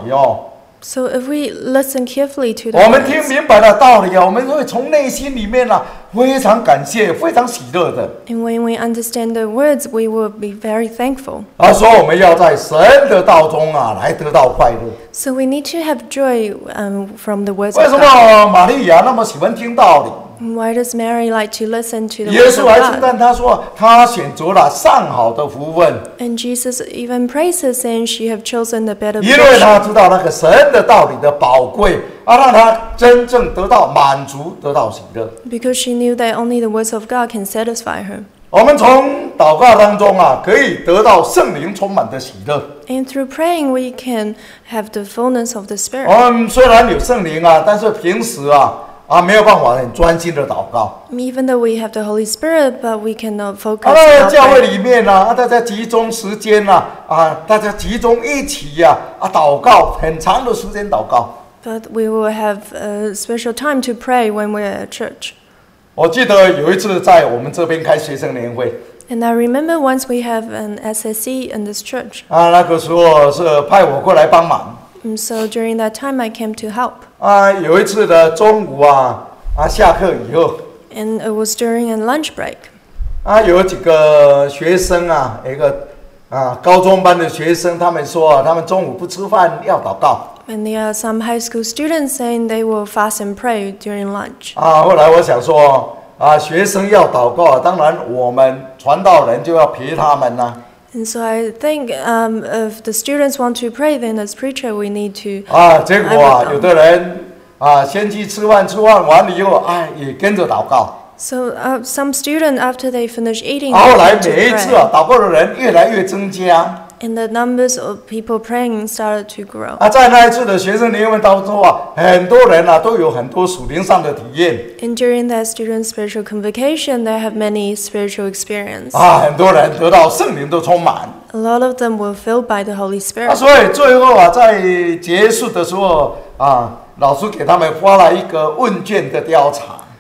So if we listen carefully to the 我们听 words, 明白了道理我们会从内心里面非常感谢、非常喜乐的。 and when we understand the words, we will be very thankful. 所以我们要在神的道中来得到快乐。 So we need to have joy from the words 为 of 什 God. 么玛利亚那么喜欢听道理？ Why does Mary like to listen to the 耶 words 稣 of 还称 God? 赞他说，他选择了上好的福分， And Jesus even praises, saying, "She have chosen the better 因为他 portion." 知道那个神的道理的宝贵，让他真正得到满足，得到喜乐。 Because she knew that only the words of God can satisfy her. 我们从祷告当中可以得到圣灵充满的喜乐。 And through praying, we can have the fullness of the Spirit. 我们虽然有圣灵但是平时没有办法很专心的祷告。 Even though we have the Holy Spirit, but we cannot focus 在 on 教会 prayer. 里面大家集中时间大家集中一起祷告，很长的时间祷告。 But we will have a special time to pray when we're at church. 我记得有一次在我们这边开学生年会 And I remember once we have an SSC in this church. 那个时候是派我过来帮忙。 And so during that time, I came to help. 有一次的中午下课以后 And it was during a lunch break. 有几个学生一个高中班的学生，他们说他们中午不吃饭要祷告。 And there are some high school students saying they will fast and pray during lunch. 后来我想说学生要祷告，当然我们传道人就要陪他们 And so I think if the students want to pray, then as preacher we need to. 结果有的人先去吃饭，吃饭完了以后也跟着祷告。 So some students, after they finish eating, 后 they 来 begin to 每一次 pray. 祷告的人越来越增加。 And the numbers of people praying started to grow. 在那一次的学生联会当中很多人都有很多属灵上的体验。 And during that student spiritual convocation, they have many spiritual experience. 很多人得到圣灵的充满。 A lot of them were filled by the Holy Spirit. 所以最后在结束的时候老师给他们发了一个问卷的调查。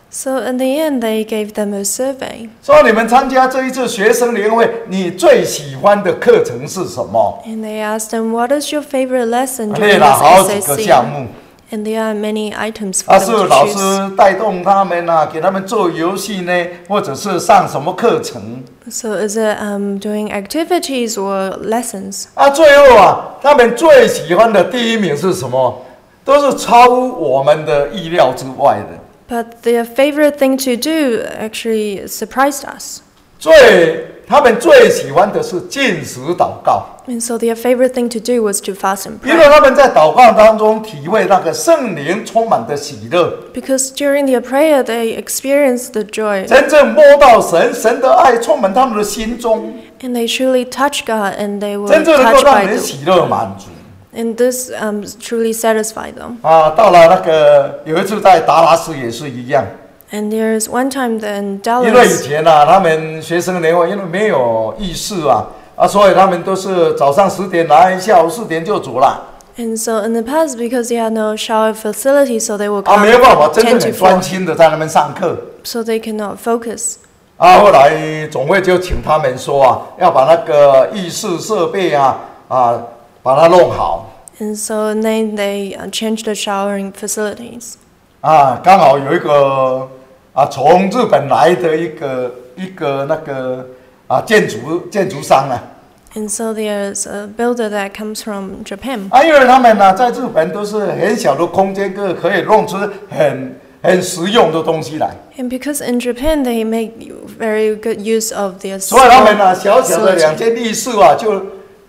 So in the end, they gave them a survey. 说你们参加这一次学生联会，你最喜欢的课程是什么？ And they asked them, what is your favorite lesson 列 during 了 this 好几个项 SSC? 目。 And there are many items for 是 them 老 to 师 choose. 带动他们啊，给他们做游戏呢，或者是上什么课程 So is it doing activities or lessons? 啊？最后啊，他们最喜欢的第一名是什么？都是超乎我们的意料之外的。 But their favorite thing to do actually surprised us. 他们最喜欢的是禁食祷告， And so their favorite thing to do was to fast and 因为 pray. 他们在祷告当中体会那个圣灵充满的喜乐， Because during their prayer, they experienced the joy. 真正摸到神，神的爱充满他们的心中， And they truly touched God and they were 真正能够 touched 让 by 人 the, 喜乐满足。 and this truly satisfied them. 啊，到了那个有一次在达拉斯也是一样。 And there's one time that in 因为以 Dallas, 前啊，他们学生联会因为没有议事啊，所以他们都是早上10点来，下午4点就走了。 and so in the past, because they had no shower facility, so they would 啊， come 没有办法，真正 10 很 to 专 4, 心的在那边上课。 so they cannot focus. 啊，后来总会就请他们说啊，要把那个议事设备把它弄好。 And so then they changed the showering facilities. 啊，刚好有一个从日本来的一个那个建筑商啊。 And so there's a builder that comes from Japan. 啊，因为他们呢，在日本都是很小的空间，可以弄出很实用的东西来。 And because in Japan they make very good use of their 所以他们呢， small 小小的 facility. 2间浴室就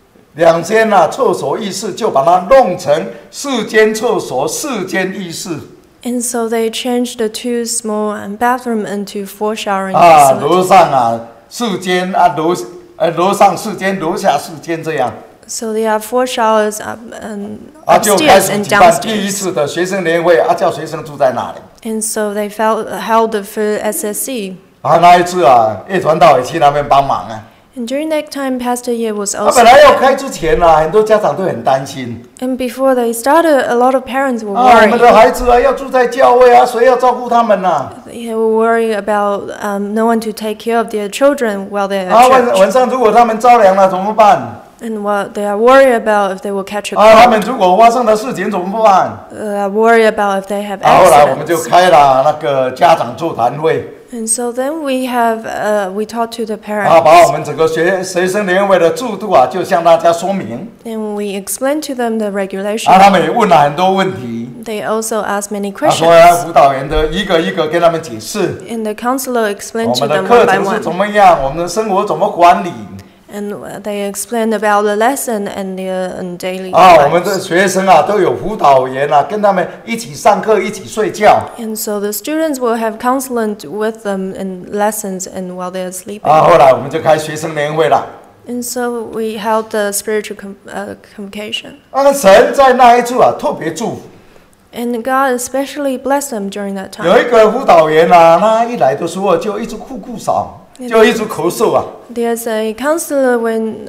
2间厕所浴室，就把它弄成4间厕所、4间浴室。 And so they changed the 2 small bathroom into 4 showering 楼 facilities. 上4间楼上4间，楼下4间这样。 So they have 4 showers 就开 upstairs 始 and 举办第一 downstairs. 次的学生联会叫学生住在那里。 And so they held the first SSC. 那一次叶传道也去那边帮忙啊。 And during that time, Pastor Ye was 本 also 来要 there. 开之前很多家长都很担心。 And before they started, a lot of parents were 我们的 worried. 孩子要住在教会谁要照顾他们呢？ They were worried about no one to take care of their children while they're at 晚 church. 上如果他们着凉了怎么办？ And what they are worried about if they will catch a 他 cold. 们如果发生了事情怎么办？ They are worried about if they have 后来我们就 accidents. 开了那个家长座谈会， And so then we talked to the 把我 parents. 们整个学生联会的制度就向大家说明。 And we explained to them the regulation. 他们也问了很多问题。 They also asked many 说 questions. 辅导员的一个一个跟他们解释， And the counselor 我 explained to 们的 them 课 one by 程是怎 one. 么样，我们的生活怎么管理。 And they explained about the lesson and their daily 我们的 lives. 学生都有辅导员跟他们一起上课，一起睡觉。 And so the students will have counseling with them in lessons and while they're sleeping. 后来我们就开学生联会了。 And so we held the spiritual convocation. 神在那一次特别祝福。 And God especially blessed them during that 有 time. 一个辅导员他一来的时候就一直哭嗓，就一直咳嗽。 There's a counselor when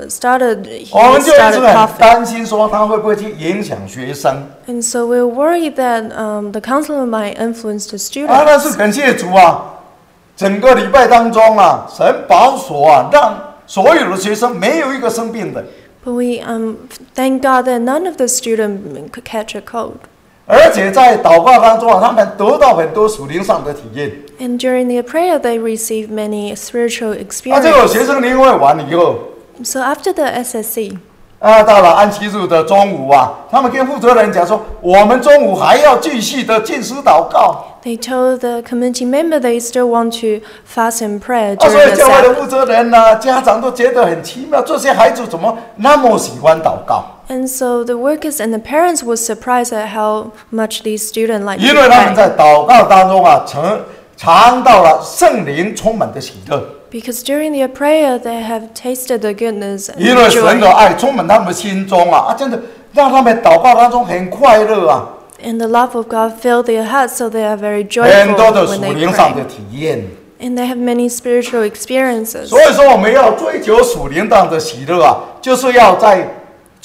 he 我们就一直 started 很 coughing. 担心说他会不会去影响学生。 And so we were worried that the counselor might influence the 但是 students. 感谢主整个礼拜当中神保守让所有的学生没有一个生病的， But we thank God that none of the students could catch a cold. 而且在祷告当中他们得到很多属灵上的体验。 And during their prayer, they received many spiritual 这个 experiences. 学生联会完以后， So after the SSC, 到了安息日的中午他们跟负责人讲说，我们中午还要继续的禁食祷告。 they told the community member they still want to fast and pray 所 during 以 the 教会的 Sabbath. 负责人家长都觉得很奇妙，这些孩子怎么那么喜欢祷告？ And so the workers and the parents were surprised at how much these students like 因 to 为他们 pray. 在祷告当中尝到了圣灵充满的喜乐， Because during their prayer, they have tasted the goodness and 因为 the 神的 joy. 爱充满他们心中真的让他们祷告当中很快乐 And the love of God filled their hearts, so they are very 很多 joyful 的 when 属 they 灵上的 pray. 体验。 And they have many spiritual experiences. 所以说，我们要追求属灵上的喜乐就是要在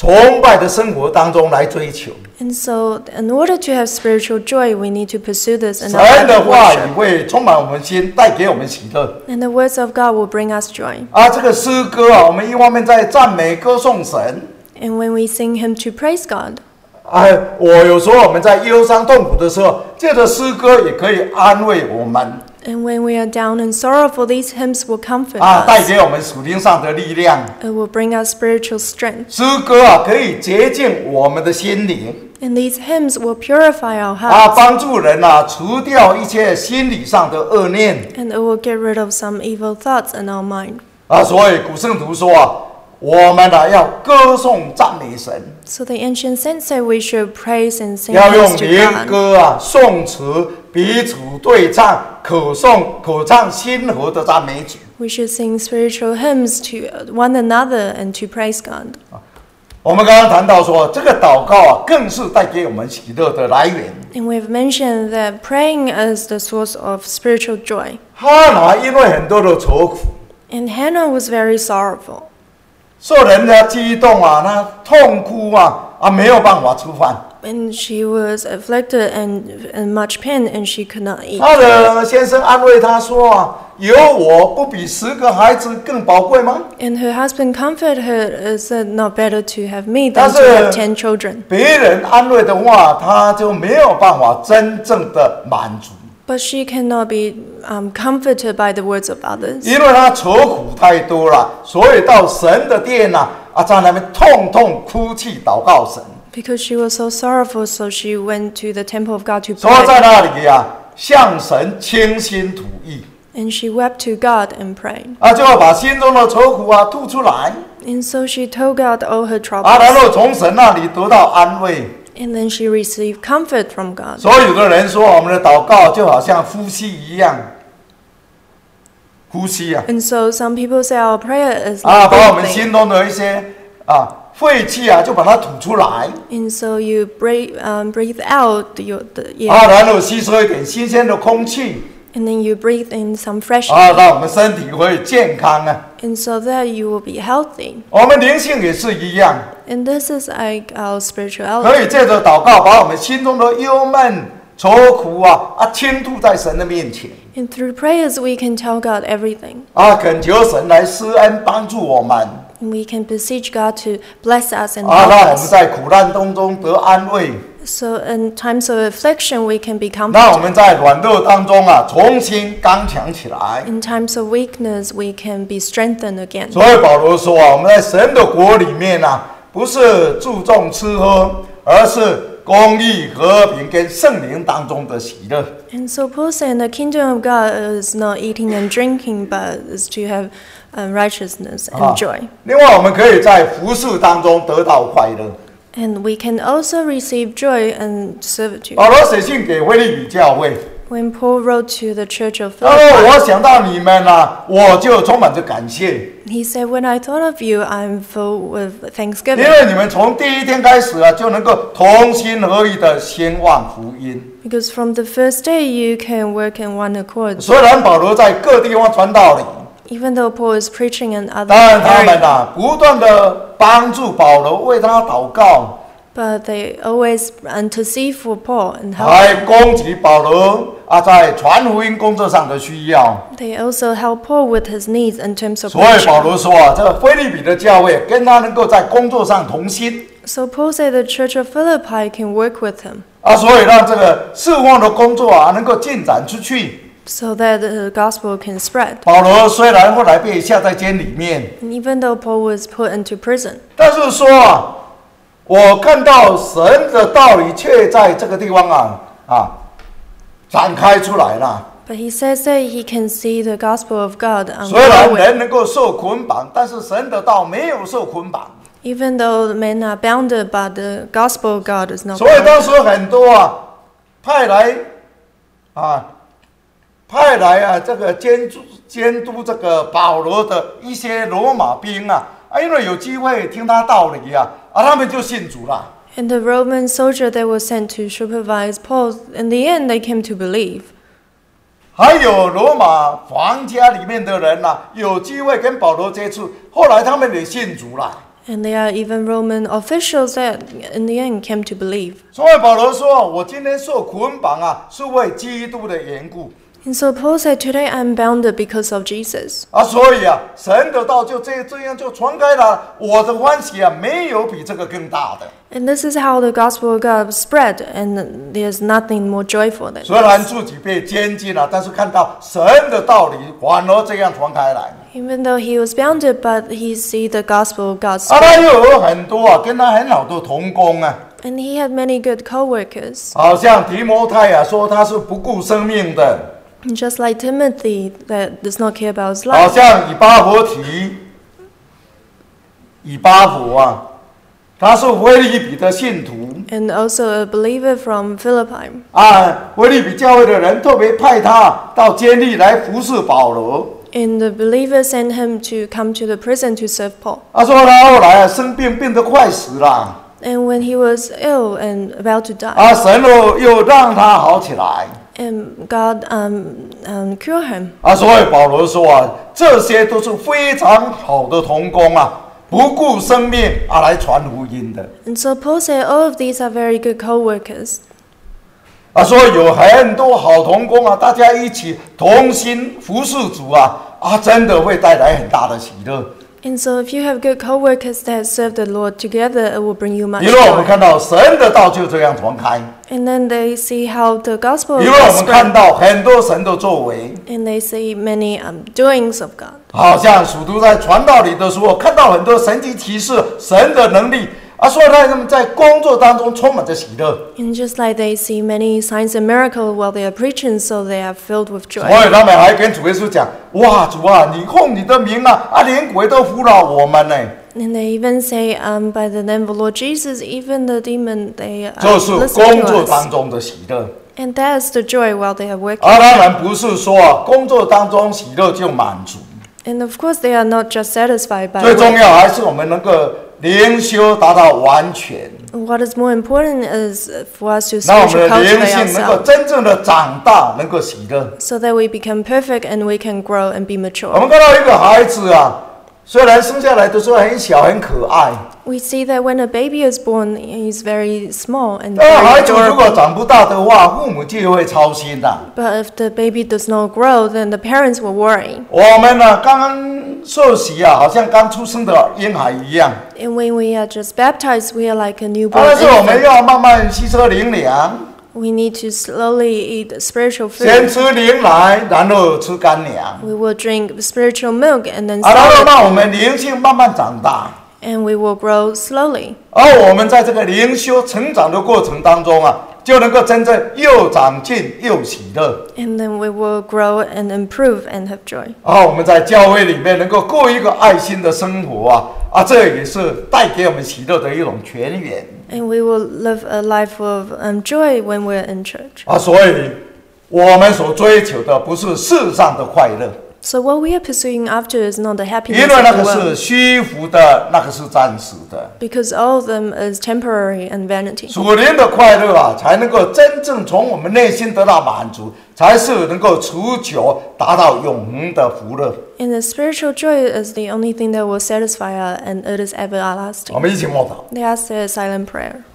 崇拜的生活当中来追求。 And so, in order to have spiritual joy, we need to pursue this in 神 our life 的 of 话语 worship. 会充满我们心，带给我们喜乐。 And the words of God will bring us joy. 这个诗歌我们一方面在赞美歌颂神。 And when we sing hymn to praise God, 我有时候我们在忧伤痛苦的时候，借着诗歌也可以安慰我们。 and when we are down and sorrowful, these hymns will comfort 带 us. 给我们属灵上的力量。 It will bring us spiritual strength. 诗歌可以洁净我们的心灵。 And these hymns will purify our 帮 hearts. 助人除掉一切心理上的恶念。 And it will get rid of some evil thoughts in our mind. 所以古圣徒说我们要歌颂赞美神， So the ancient saints say we should praise and sing 要 hymns 用 to 灵 God. 歌颂词彼此对唱，可唱心和的赞美曲。 We should sing spiritual hymns to one another and to praise God. 我们刚刚谈到说，这个祷告更是带给我们喜乐的来源。 And we've mentioned that praying is the source of spiritual joy. 哈拿因为很多的愁苦， And Hannah was very sorrowful. 受人的激动她痛哭没有办法吃饭。 And she was afflicted and in much pain, and she could not eat. 她的先生安慰她说有我不比10个孩子更宝贵吗？ And her husband comforted her, said, "Not better to have me than 但 to 是 have 10 children." 别人安慰的话，她就没有办法真正的满足， But she cannot be comforted by the words of others. 因为她愁苦太多了，所以到神的殿在那边痛痛哭泣祷告神。 Because she was so sorrowful, so she went to the temple of God to 所以在 pray. 那里向神倾心吐意， And she wept to God and prayed. 就要把心中的愁苦吐出来， And so she told God all her 然 troubles. 后从神那里得到安慰。 And then she received comfort from God. 所以有的人说，我们的祷告就好像呼吸一样，呼吸 And so some people say our prayer is 把 like 我们 breathing. 心中的一些废气就把它吐出来， And so you breathe out the air. 然后吸收一点新鲜的空气， And then you breathe in some fresh air. 让我们身体会健康 And so that you will be healthy. 我们灵性也是一样， And this is like our 可 spirituality. 以借着祷告，把我们心中的忧闷、愁苦倾吐在神的面前， And through prayers we can tell God everything. 恳求神来施恩帮助我们， And we can beseech God to bless us and 让 help 我们 us. 在苦难当中得安慰。 So in times of affliction we can be 那我 comforted. 们在软弱当中重新刚强起来。 In times of weakness we can be strengthened again. 所以保罗说我们在神的国里面不是注重吃喝，而是公义、和平跟圣灵当中的喜乐。 And so Paul said the kingdom of God is not eating and drinking, but is to have righteousness and joy. 另外，我们可以在服事当中得到快乐。 And we can also receive joy and servitude. 保罗写信给腓立比教会， When Paul wrote to the church of 他说：“我 Philippi, 想到你们我就充满着感谢， he said, "When I thought of you, I'm filled with 因 thanksgiving, 为你们从第一天开始就能够同心合意的兴旺福音。 because from the first day you can work in one accord." 虽然保罗在各地方传道理， Even though Paul is preaching in other 当然他们 areas, 不断的帮助保罗，为他祷告。” but they always intercede for Paul and help 来 him. 供给保罗在传福音工作上的需要。 They also help Paul with his needs in terms of 所以保 preaching. 罗说这个腓立比的教会跟他能够在工作上同心 So Paul said the church of Philippi can work with him, 所以让这个侍奉的工作能够进展出去。 so that the gospel can spread. 保罗虽然后来被下在监里面， And even though Paul was put into prison, 但是说我看到神的道理却在这个地方展开出来了。 but he says that he can see the gospel of God 虽然 unfolding. 人能够受捆绑，但是神的道没有受捆绑。 Even though men are bounded, but the gospel of God is not 所以当 bounded. 时很多派来这个监督这个保罗的一些罗马兵因为有机会听他道理他们就信主了。 And the Roman soldier that was sent to supervise Paul, in the end, they came to believe. 还有罗马皇家里面的人有机会跟保罗接触，后来他们也信主了。 And there are even Roman officials that in the end came to believe. 所以保罗说：“我今天受捆绑啊，是为基督的缘故。” And so Paul said, today I'm bounded because of Jesus. 所以啊，神的道就这样就传开了。我的欢喜啊，没有比这个更大的。 And this is how the gospel of God spread, and there's nothing more joyful than 虽然 this. 自己被监禁了，但是看到神的道理反而这样传开来。 Even though he was bounded, but he see the gospel of God 他 spread. 又有很多啊，跟他很好的同工啊， And he had many good co-workers. 好像提摩太啊，说他是不顾生命的。 And just like Timothy that does not care about his 好 life. 像以巴弗啊，他是腓立比的信徒 And also a believer from Philippi. 啊，腓立比教会的人特别派他到监狱来服侍保罗。 And the believer sent him to come to the prison to serve Paul. 他说他后来啊生病，病得快死了 And when he was ill and about to die, 啊，神又让他好起来 and God cured him. 啊，所以保罗说啊，这些都是非常好的同工啊，不顾生命啊来传福音的 And so Paul said, all of these are very good co-workers. 啊，所以有很多好同工啊，大家一起同心服侍主啊，真的会带来很大的喜乐。 And so if you have good co-workers that serve the Lord together, it will bring you much 因为我们 joy. 看到神的道就这样传开， And then they see how the gospel 因 of 为我 God 们看 spread. 到很多神的作为。 And they see many doings of God. 好像属徒在传道里的时候，看到很多神迹奇事、神的能力啊，所以让他们在工作当中充满着喜乐。 And just like they see many signs and miracles while they are preaching, so they are filled with 所 joy. 以他们还跟主耶稣讲：“哇，主啊，你奉你的名啊，连鬼都服了我们呢。” And they even say, by the name of the Lord Jesus, even the demon, they 这是 listen 工 to 作 us. 当中的喜乐。 And that is the joy while they are working. 当然不是说啊，工作当中喜乐就满足， And of course, they are not just satisfied by 最重 work. 要还是我们能够灵修达到完全， What is more important is for us to 让我们 spiritually 的灵 cultivate 性能够 ourselves 真正的长大，能够喜乐。 so that we become perfect and we can grow and be 我 mature. 们看到一个孩子啊，虽然生下来的时候很小很可爱， We see that when a baby is born, he's very small and 但 very 孩子如果 adorable. 长不大的话，父母就会操心的。 But if the baby does not grow, then the parents will worry. 我们呢，刚刚受洗啊，好像刚出生的婴孩一样， And when we are just baptized, we are like a newborn 但是我们 infant. 要慢慢吸收灵粮， We need to slowly eat spiritual 先 food. 吃灵奶，然后吃干粮， We will drink spiritual milk and then 然后 solid 让我 food. 们灵性慢慢长大。 And we will grow slowly. 而我们在这个灵修成长的过程当中啊，就能够真正又长进又喜乐。 And then we will grow and improve and have joy. 我们在教会里面能够过一个爱心的生活这也是带给我们喜乐的一种泉源 And we will live a life of joy when we're in church. 所以我们所追求的不是世上的快乐， So what we are pursuing after is not the 因 happiness 为那 of 个 the 是 world. 虚浮的，那个是暂时的。 Because all of them is temporary and vanity. 属灵的快乐才能够真正从我们内心得到满足，才是能够持久达到永恒的福乐。 And the spiritual joy is the only thing that will satisfy us, and it is everlasting. 我们一起默祷。 They ask a silent prayer.